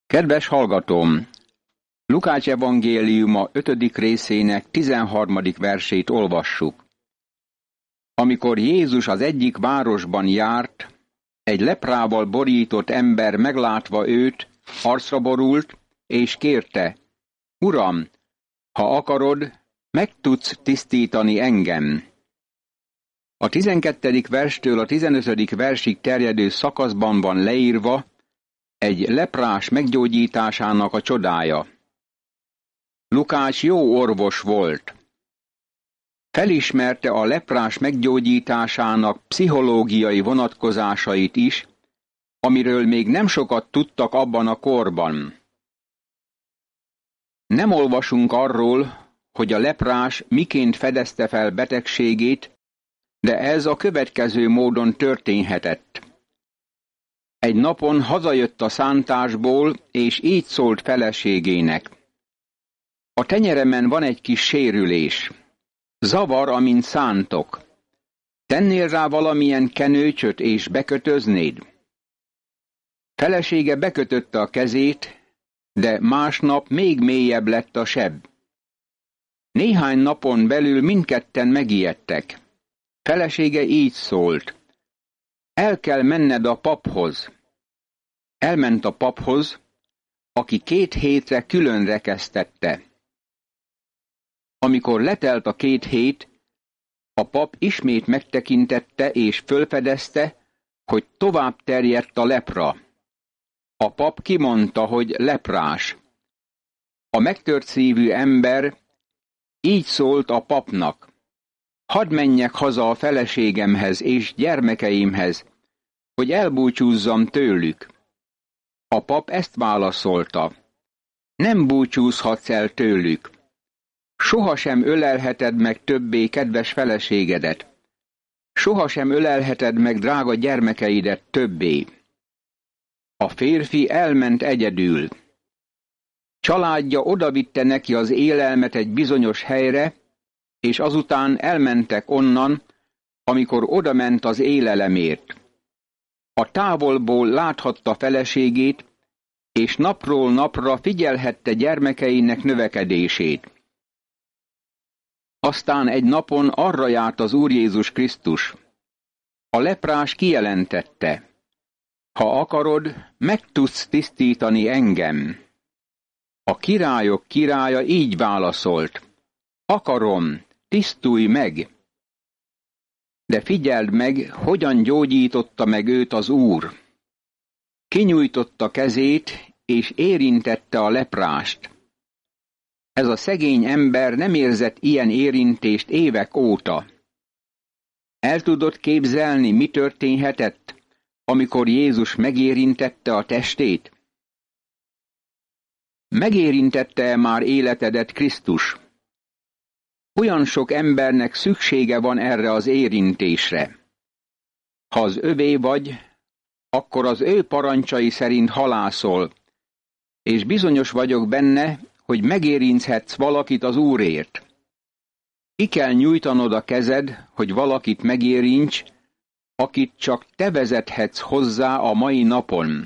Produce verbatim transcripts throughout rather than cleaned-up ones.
Kedves hallgatóm! Lukács evangéliuma ötödik részének tizenharmadik versét olvassuk. Amikor Jézus az egyik városban járt, egy leprával borított ember meglátva őt, arcra borult, és kérte: Uram, ha akarod, meg tudsz tisztítani engem. A tizenkettedik verstől a tizenötödik versig terjedő szakaszban van leírva egy leprás meggyógyításának a csodája. Lukács jó orvos volt. Felismerte a leprás meggyógyításának pszichológiai vonatkozásait is, amiről még nem sokat tudtak abban a korban. Nem olvasunk arról, hogy a leprás miként fedezte fel betegségét, de ez a következő módon történhetett. Egy napon hazajött a szántásból, és így szólt feleségének: A tenyeremen van egy kis sérülés. Zavar, amint szántok. Tennél rá valamilyen kenőcsöt, és bekötöznéd? Felesége bekötötte a kezét, de másnap még mélyebb lett a seb. Néhány napon belül mindketten megijedtek. Felesége így szólt: El kell menned a paphoz. Elment a paphoz, aki két hétre külön rekesztette. Amikor letelt a két hét, a pap ismét megtekintette és fölfedezte, hogy tovább terjedt a lepra. A pap kimondta, hogy leprás. A megtört szívű ember így szólt a papnak: Hadd menjek haza a feleségemhez és gyermekeimhez, hogy elbúcsúzzam tőlük. A pap ezt válaszolta: Nem búcsúzhatsz el tőlük. Sohasem ölelheted meg többé kedves feleségedet. Sohasem ölelheted meg drága gyermekeidet többé. A férfi elment egyedül. Családja odavitte neki az élelmet egy bizonyos helyre, és azután elmentek onnan, amikor odament az élelemért. A távolból láthatta feleségét, és napról napra figyelhette gyermekeinek növekedését. Aztán egy napon arra járt az Úr Jézus Krisztus. A leprás kijelentette: Ha akarod, meg tudsz tisztítani engem. A királyok királya így válaszolt: Akarom, tisztulj meg! De figyeld meg, hogyan gyógyította meg őt az Úr. Kinyújtotta kezét, és érintette a leprást. Ez a szegény ember nem érzett ilyen érintést évek óta. El tudod képzelni, mi történhetett, amikor Jézus megérintette a testét? Megérintette-e már életedet Krisztus? Olyan sok embernek szüksége van erre az érintésre. Ha az övé vagy, akkor az ő parancsai szerint halászol, és bizonyos vagyok benne, hogy megérinthetsz valakit az Úrért. Ki kell nyújtanod a kezed, hogy valakit megérints, akit csak te vezethetsz hozzá a mai napon.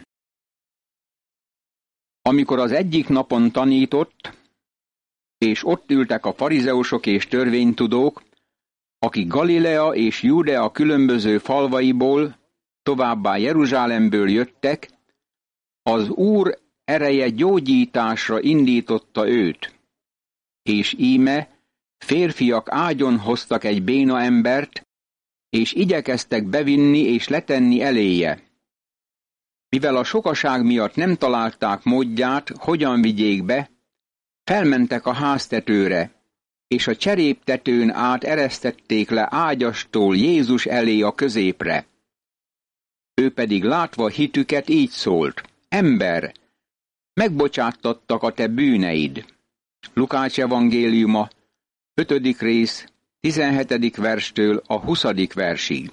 Amikor az egyik napon tanított, és ott ültek a farizeusok és törvénytudók, akik Galilea és Júdea különböző falvaiból, továbbá Jeruzsálemből jöttek, az Úr ereje gyógyításra indította őt. És íme férfiak ágyon hoztak egy béna embert, és igyekeztek bevinni és letenni eléje. Mivel a sokaság miatt nem találták módját, hogyan vigyék be, felmentek a háztetőre, és a cseréptetőn át eresztették le ágyastól Jézus elé a középre. Ő pedig látva hitüket így szólt: Ember, megbocsáttattak a te bűneid. Lukács evangéliuma, ötödik rész, tizenhetedik verstől a huszadik versig.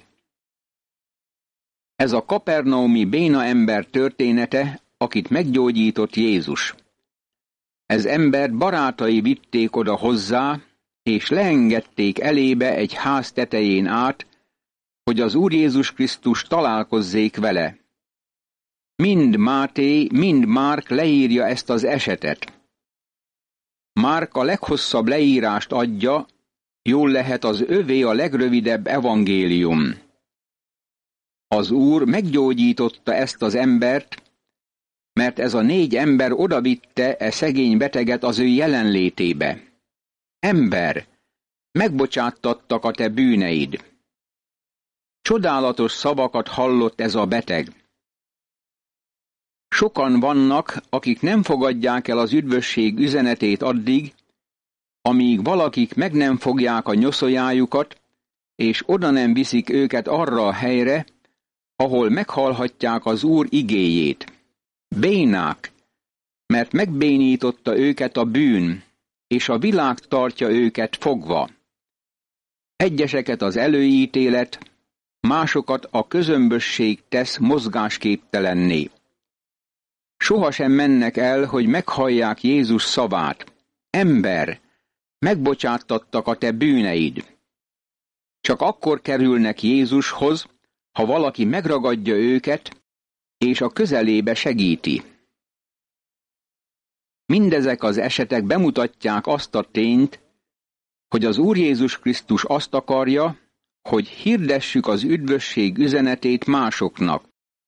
Ez a kapernaumi béna ember története, akit meggyógyított Jézus. Ez embert barátai vitték oda hozzá, és leengedték elébe egy ház tetején át, hogy az Úr Jézus Krisztus találkozzék vele. Mind Máté, mind Márk leírja ezt az esetet. Márk a leghosszabb leírást adja, jól lehet az övé a legrövidebb evangélium. Az Úr meggyógyította ezt az embert, mert ez a négy ember odavitte e szegény beteget az ő jelenlétébe. Ember, megbocsáttattak a te bűneid. Csodálatos szavakat hallott ez a beteg. Sokan vannak, akik nem fogadják el az üdvösség üzenetét addig, amíg valakik meg nem fogják a nyoszójájukat, és oda nem viszik őket arra a helyre, ahol meghallhatják az Úr igéjét. Bénák, mert megbénította őket a bűn, és a világ tartja őket fogva. Egyeseket az előítélet, másokat a közömbösség tesz mozgásképtelenné. Sohasem mennek el, hogy meghallják Jézus szavát. Ember, megbocsáttattak a te bűneid. Csak akkor kerülnek Jézushoz, ha valaki megragadja őket, és a közelébe segíti. Mindezek az esetek bemutatják azt a tényt, hogy az Úr Jézus Krisztus azt akarja, hogy hirdessük az üdvösség üzenetét másoknak.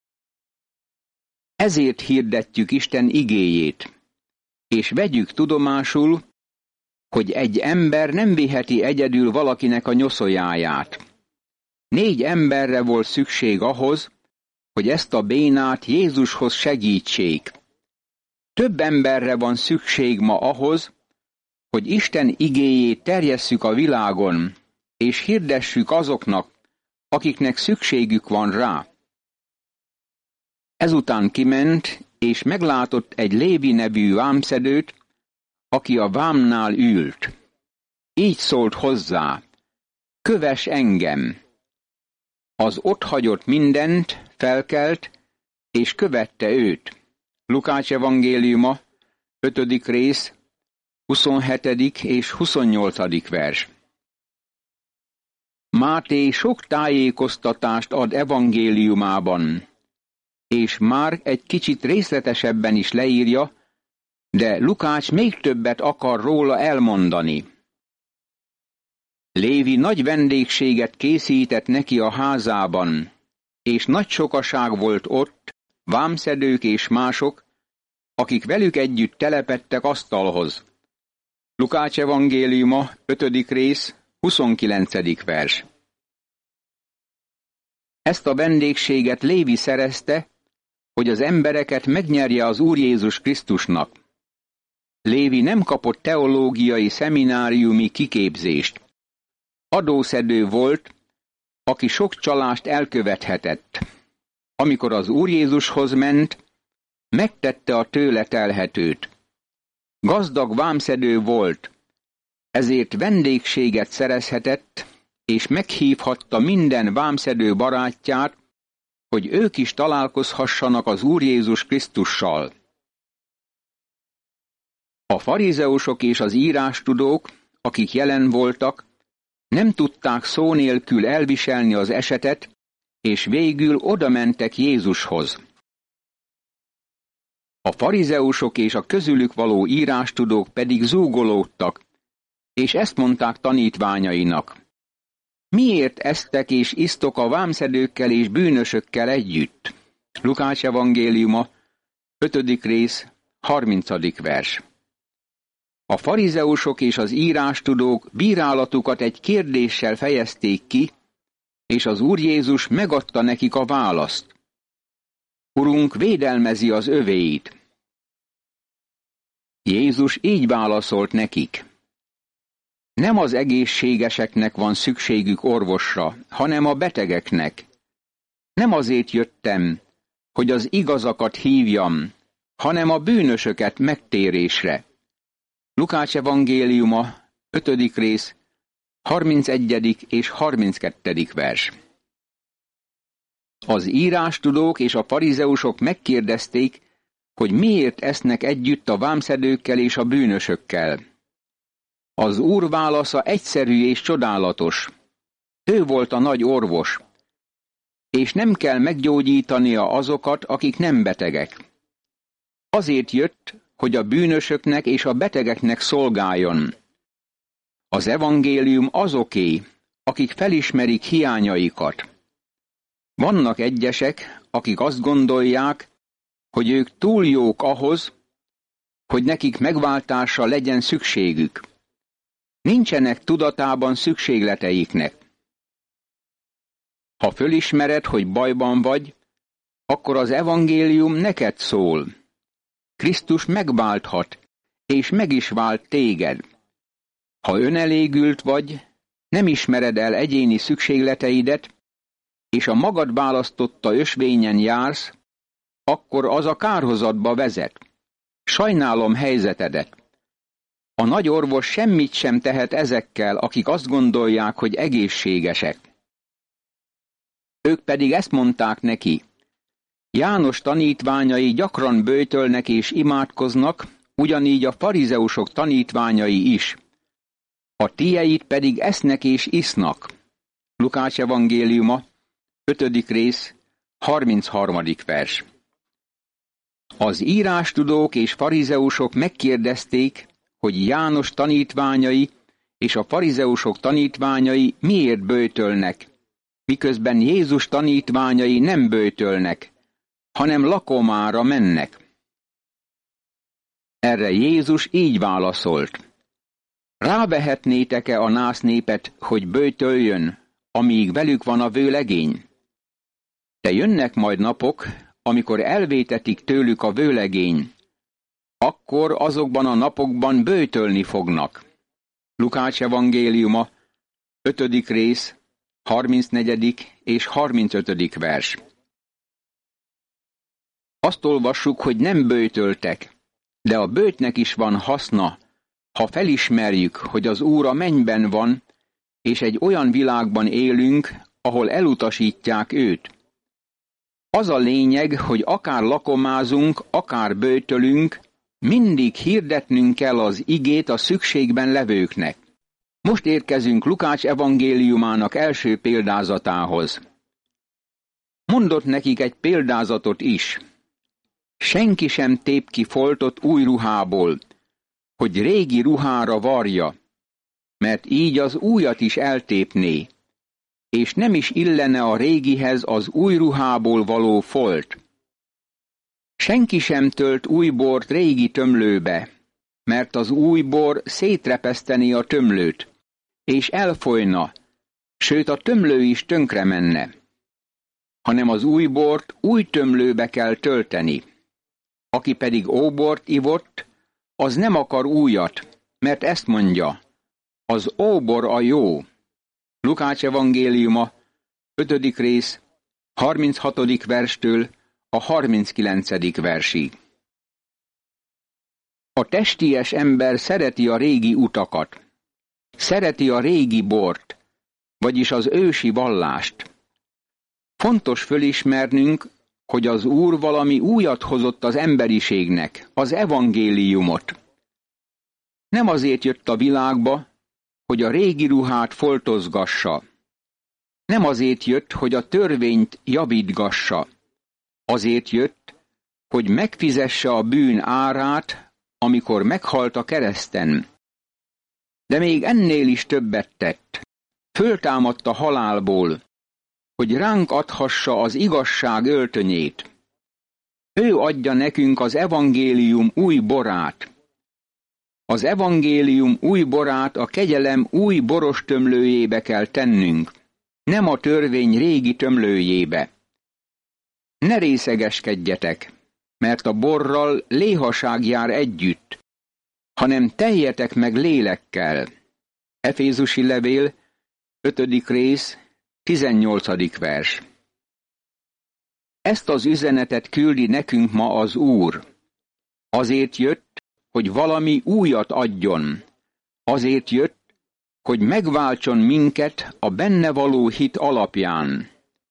Ezért hirdetjük Isten igéjét, és vegyük tudomásul, hogy egy ember nem viheti egyedül valakinek a nyoszójáját. Négy emberre volt szükség ahhoz, hogy ezt a bénát Jézushoz segítsék. Több emberre van szükség ma ahhoz, hogy Isten igéjét terjesszük a világon, és hirdessük azoknak, akiknek szükségük van rá. Ezután kiment, és meglátott egy Lévi nevű vámszedőt, aki a vámnál ült. Így szólt hozzá: kövess engem! Az ott hagyott mindent, felkelt, és követte őt. Lukács evangéliuma, ötödik rész, huszonhetedik és huszonnyolcadik vers. Máté sok tájékoztatást ad evangéliumában, és Márk egy kicsit részletesebben is leírja, de Lukács még többet akar róla elmondani. Lévi nagy vendégséget készített neki a házában, és nagy sokaság volt ott, vámszedők és mások, akik velük együtt telepedtek asztalhoz. Lukács evangéliuma, ötödik rész, huszonkilencedik vers. Ezt a vendégséget Lévi szerezte, hogy az embereket megnyerje az Úr Jézus Krisztusnak. Lévi nem kapott teológiai szemináriumi kiképzést. Adószedő volt, aki sok csalást elkövethetett. Amikor az Úr Jézushoz ment, megtette a tőle telhetőt. Gazdag vámszedő volt, ezért vendégséget szerezhetett, és meghívhatta minden vámszedő barátját, hogy ők is találkozhassanak az Úr Jézus Krisztussal. A farizeusok és az írástudók, akik jelen voltak, nem tudták szó nélkül elviselni az esetet, és végül odamentek Jézushoz. A farizeusok és a közülük való írástudók pedig zúgolódtak, és ezt mondták tanítványainak: miért esztek és isztok a vámszedőkkel és bűnösökkel együtt? Lukács evangéliuma, ötödik rész, harmincadik vers. A farizeusok és az írástudók bírálatukat egy kérdéssel fejezték ki, és az Úr Jézus megadta nekik a választ. Urunk védelmezi az övéit. Jézus így válaszolt nekik: nem az egészségeseknek van szükségük orvosra, hanem a betegeknek. Nem azért jöttem, hogy az igazakat hívjam, hanem a bűnösöket megtérésre. Lukács evangéliuma, ötödik rész, harmincegyedik és harminckettedik vers. Az írástudók és a farizeusok megkérdezték, hogy miért esznek együtt a vámszedőkkel és a bűnösökkel. Az Úr válasza egyszerű és csodálatos. Ő volt a nagy orvos, és nem kell meggyógyítania azokat, akik nem betegek. Azért jött, hogy a bűnösöknek és a betegeknek szolgáljon. Az evangélium azoké, akik felismerik hiányaikat. Vannak egyesek, akik azt gondolják, hogy ők túl jók ahhoz, hogy nekik megváltásra legyen szükségük. Nincsenek tudatában szükségleteiknek. Ha fölismered, hogy bajban vagy, akkor az evangélium neked szól. Krisztus megválthat, és meg is vált téged. Ha önelégült vagy, nem ismered el egyéni szükségleteidet, és a magad választotta ösvényen jársz, akkor az a kárhozatba vezet. Sajnálom helyzetedet. A nagy orvos semmit sem tehet ezekkel, akik azt gondolják, hogy egészségesek. Ők pedig ezt mondták neki: János tanítványai gyakran böjtölnek és imádkoznak, ugyanígy a farizeusok tanítványai is. A tieit pedig esznek és isznak. Lukács evangéliuma, ötödik rész, harmincharmadik vers. Az írástudók és farizeusok megkérdezték, hogy János tanítványai és a farizeusok tanítványai miért böjtölnek, miközben Jézus tanítványai nem böjtölnek, hanem lakomára mennek. Erre Jézus így válaszolt: Rávehetnétek-e a násznépet, hogy böjtöljön, amíg velük van a vőlegény? De jönnek majd napok, amikor elvétetik tőlük a vőlegény, akkor azokban a napokban böjtölni fognak. Lukács evangéliuma, ötödik rész, harmincnegyedik és harmincötödik vers. Azt olvassuk, hogy nem böjtöltek, de a böjtnek is van haszna, ha felismerjük, hogy az Úr a mennyben van, és egy olyan világban élünk, ahol elutasítják őt. Az a lényeg, hogy akár lakomázunk, akár böjtölünk, mindig hirdetnünk kell az igét a szükségben levőknek. Most érkezünk Lukács evangéliumának első példázatához. Mondott nekik egy példázatot is. Senki sem tép ki foltot új ruhából, hogy régi ruhára varja, mert így az újat is eltépné, és nem is illene a régihez az új ruhából való folt. Senki sem tölt új bort régi tömlőbe, mert az új bor szétrepesztené a tömlőt, és elfolyna, sőt a tömlő is tönkre menne. Hanem az új bort új tömlőbe kell tölteni. Aki pedig óbort ivott, az nem akar újat, mert ezt mondja: az óbor a jó. Lukács evangéliuma, ötödik rész, harminchatodik verstől a harminckilencedik versig. A testies ember szereti a régi utakat, szereti a régi bort, vagyis az ősi vallást. Fontos fölismernünk, hogy az Úr valami újat hozott az emberiségnek, az evangéliumot. Nem azért jött a világba, hogy a régi ruhát foltozgassa. Nem azért jött, hogy a törvényt javítgassa. Azért jött, hogy megfizesse a bűn árát, amikor meghalt a kereszten. De még ennél is többet tett. Föltámadt a halálból, hogy ránk adhassa az igazság öltönyét. Ő adja nekünk az evangélium új borát. Az evangélium új borát a kegyelem új boros tömlőjébe kell tennünk, nem a törvény régi tömlőjébe. Ne részegeskedjetek, mert a borral léhaság jár együtt, hanem teljetek meg lélekkel. Efézusi levél, ötödik rész, tizennyolcadik vers. Ezt az üzenetet küldi nekünk ma az Úr. Azért jött, hogy valami újat adjon. Azért jött, hogy megváltson minket a benne való hit alapján.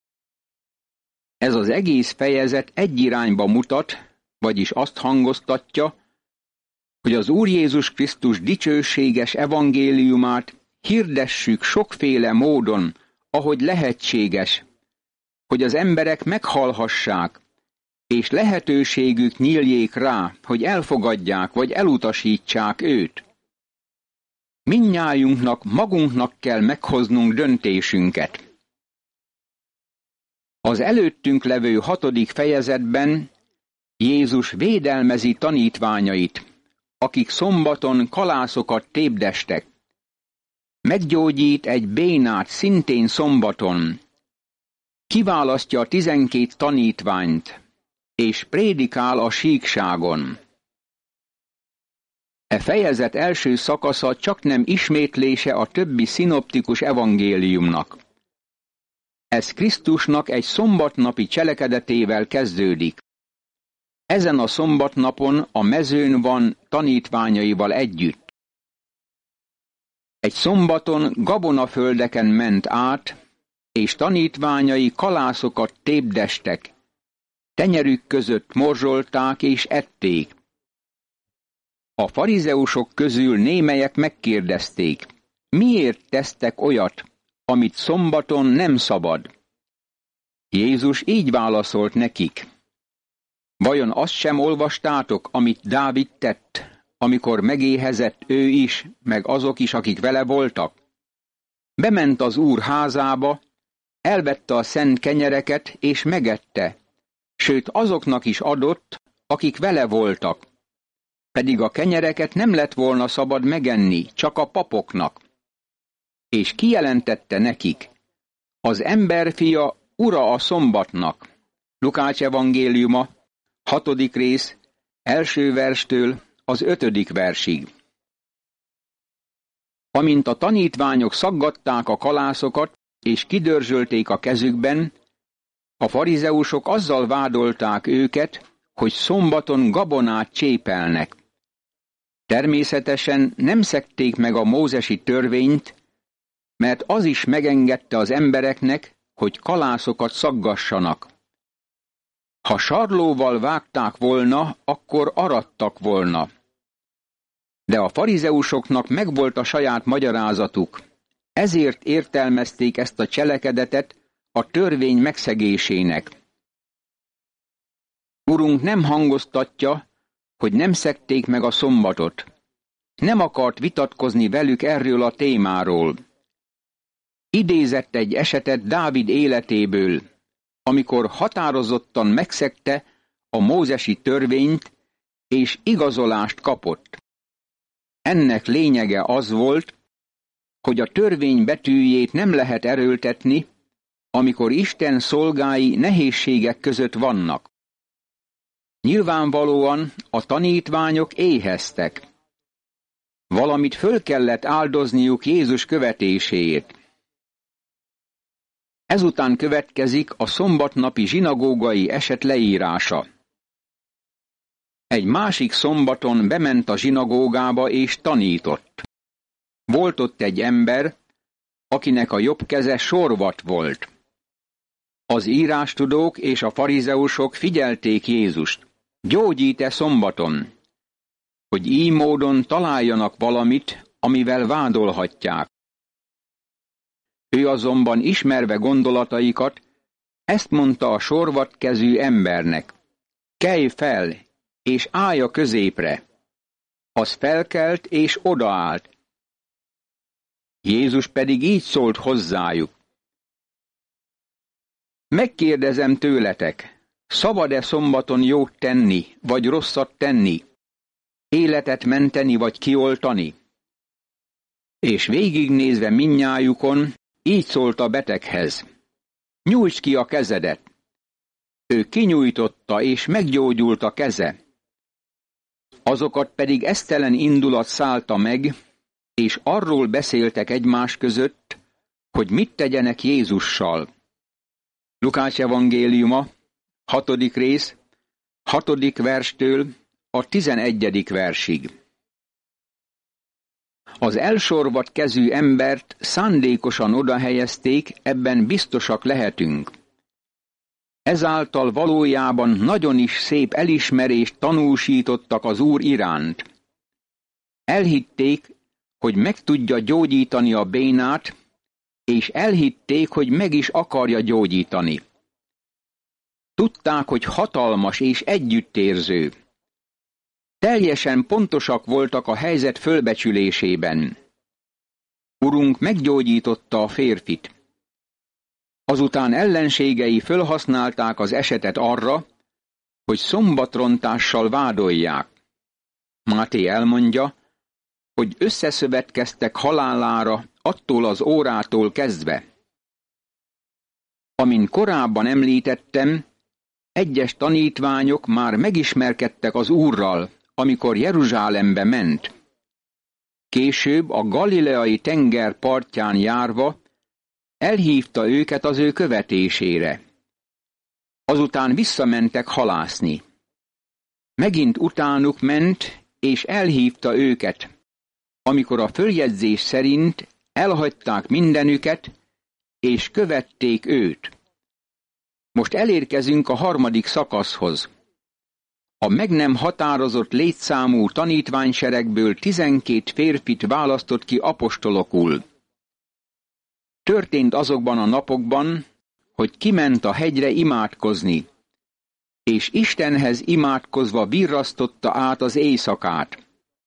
Ez az egész fejezet egy irányba mutat, vagyis azt hangoztatja, hogy az Úr Jézus Krisztus dicsőséges evangéliumát hirdessük sokféle módon, ahogy lehetséges, hogy az emberek meghallhassák, és lehetőségük nyíljék rá, hogy elfogadják vagy elutasítsák őt. Mindnyájunknak magunknak kell meghoznunk döntésünket. Az előttünk levő hatodik fejezetben Jézus védelmezi tanítványait, akik szombaton kalászokat tépdestek. Meggyógyít egy bénát szintén szombaton, kiválasztja a tizenkét tanítványt, és prédikál a síkságon. E fejezet első szakasza csaknem ismétlése a többi szinoptikus evangéliumnak. Ez Krisztusnak egy szombatnapi cselekedetével kezdődik. Ezen a szombatnapon a mezőn van tanítványaival együtt. Egy szombaton gabonaföldeken ment át, és tanítványai kalászokat tépdestek, tenyerük között morzsolták és ették. A farizeusok közül némelyek megkérdezték, miért tesztek olyat, amit szombaton nem szabad? Jézus így válaszolt nekik, vajon azt sem olvastátok, amit Dávid tett, amikor megéhezett ő is, meg azok is, akik vele voltak? Bement az Úr házába, elvette a szent kenyereket és megette, sőt azoknak is adott, akik vele voltak. Pedig a kenyereket nem lett volna szabad megenni, csak a papoknak. És kijelentette nekik, az emberfia ura a szombatnak. Lukács evangéliuma, hatodik rész, első verstől az ötödik versig. Amint a tanítványok szaggatták a kalászokat, és kidörzsölték a kezükben, a farizeusok azzal vádolták őket, hogy szombaton gabonát csépelnek. Természetesen nem szegték meg a mózesi törvényt, mert az is megengedte az embereknek, hogy kalászokat szaggassanak. Ha sarlóval vágták volna, akkor arattak volna. De a farizeusoknak megvolt a saját magyarázatuk, ezért értelmezték ezt a cselekedetet a törvény megszegésének. Urunk nem hangoztatja, hogy nem szegték meg a szombatot. Nem akart vitatkozni velük erről a témáról. Idézett egy esetet Dávid életéből, amikor határozottan megszegte a mózesi törvényt, és igazolást kapott. Ennek lényege az volt, hogy a törvény betűjét nem lehet erőltetni, amikor Isten szolgái nehézségek között vannak. Nyilvánvalóan a tanítványok éheztek. Valamit föl kellett áldozniuk Jézus követéséért. Ezután következik a szombatnapi zsinagógai eset leírása. Egy másik szombaton bement a zsinagógába és tanított. Volt ott egy ember, akinek a jobb keze sorvat volt. Az írástudók és a farizeusok figyelték Jézust. Gyógyít-e szombaton? Hogy így módon találjanak valamit, amivel vádolhatják. Ő azonban ismerve gondolataikat, ezt mondta a sorvatkezű embernek. Kelj fel, és állj a középre. Az felkelt, és odaállt. Jézus pedig így szólt hozzájuk. Megkérdezem tőletek, szabad-e szombaton jót tenni, vagy rosszat tenni? Életet menteni, vagy kioltani? És végignézve mindnyájukon, így szólt a beteghez. Nyújtsd ki a kezedet. Ő kinyújtotta, és meggyógyult a keze. Azokat pedig esztelen indulat szállta meg, és arról beszéltek egymás között, hogy mit tegyenek Jézussal. Lukács evangéliuma, hatodik rész, hatodik verstől a tizenegyedik versig. Az elsorvadt kezű embert szándékosan odahelyezték, ebben biztosak lehetünk. Ezáltal valójában nagyon is szép elismerést tanúsítottak az Úr iránt. Elhitték, hogy meg tudja gyógyítani a bénát, és elhitték, hogy meg is akarja gyógyítani. Tudták, hogy hatalmas és együttérző. Teljesen pontosak voltak a helyzet fölbecsülésében. Urunk meggyógyította a férfit. Azután ellenségei fölhasználták az esetet arra, hogy szombatrontással vádolják. Máté elmondja, hogy összeszövetkeztek halálára attól az órától kezdve. Amint korábban említettem, egyes tanítványok már megismerkedtek az Úrral, amikor Jeruzsálembe ment. Később a galileai tenger partján járva elhívta őket az ő követésére. Azután visszamentek halászni. Megint utánuk ment, és elhívta őket, amikor a följegyzés szerint elhagyták mindenüket, és követték őt. Most elérkezünk a harmadik szakaszhoz. A meg nem határozott létszámú tanítványseregből tizenkét férfit választott ki apostolokul. Történt azokban a napokban, hogy kiment a hegyre imádkozni, és Istenhez imádkozva virrasztotta át az éjszakát.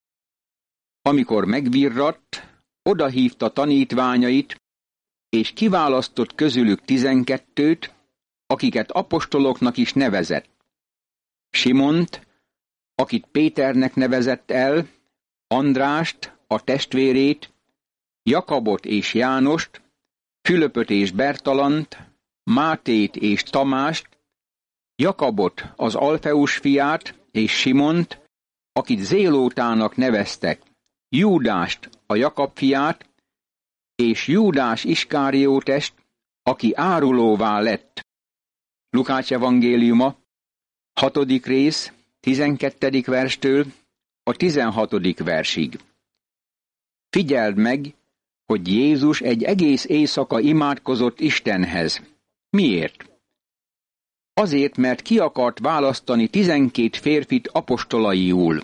Amikor megvirratt, odahívta tanítványait, és kiválasztott közülük tizenkettőt, akiket apostoloknak is nevezett. Simont, akit Péternek nevezett el, Andrást, a testvérét, Jakabot és Jánost, Fülöpöt és Bertalant, Mátét és Tamást, Jakabot, az Alfeus fiát, és Simont, akit Zélótának neveztek, Júdást, a Jakab fiát, és Júdás Iskáriótest, aki árulóvá lett. Lukács evangéliuma, hatodik rész, tizenkettedik verstől a tizenhatodik versig. Figyeld meg, hogy Jézus egy egész éjszaka imádkozott Istenhez. Miért? Azért, mert ki akart választani tizenkét férfit apostolaiul.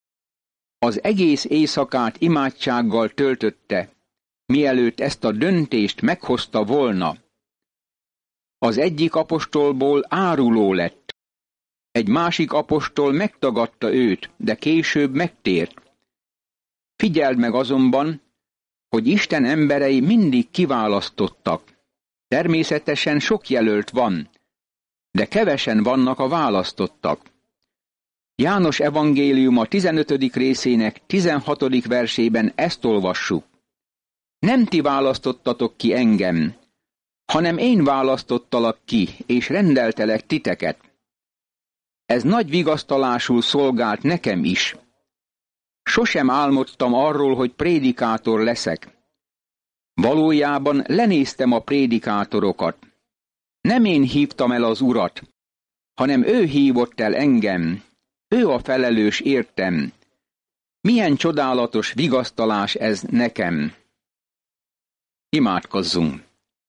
Az egész éjszakát imádsággal töltötte, mielőtt ezt a döntést meghozta volna. Az egyik apostolból áruló lett. Egy másik apostol megtagadta őt, de később megtért. Figyeld meg azonban, hogy Isten emberei mindig kiválasztottak. Természetesen sok jelölt van, de kevesen vannak a választottak. János evangéliuma tizenötödik részének tizenhatodik versében ezt olvassuk. Nem ti választottatok ki engem, hanem én választottalak ki, és rendeltelek titeket. Ez nagy vigasztalásul szolgált nekem is. Sosem álmodtam arról, hogy prédikátor leszek. Valójában lenéztem a prédikátorokat. Nem én hívtam el az Urat, hanem ő hívott el engem. Ő a felelős értem. Milyen csodálatos vigasztalás ez nekem. Imádkozzunk.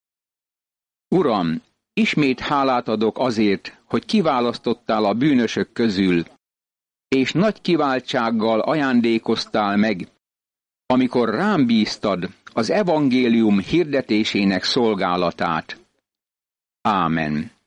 Uram, ismét hálát adok azért, hogy kiválasztottál a bűnösök közül, és nagy kiváltsággal ajándékoztál meg, amikor rám bíztad az evangélium hirdetésének szolgálatát. Ámen.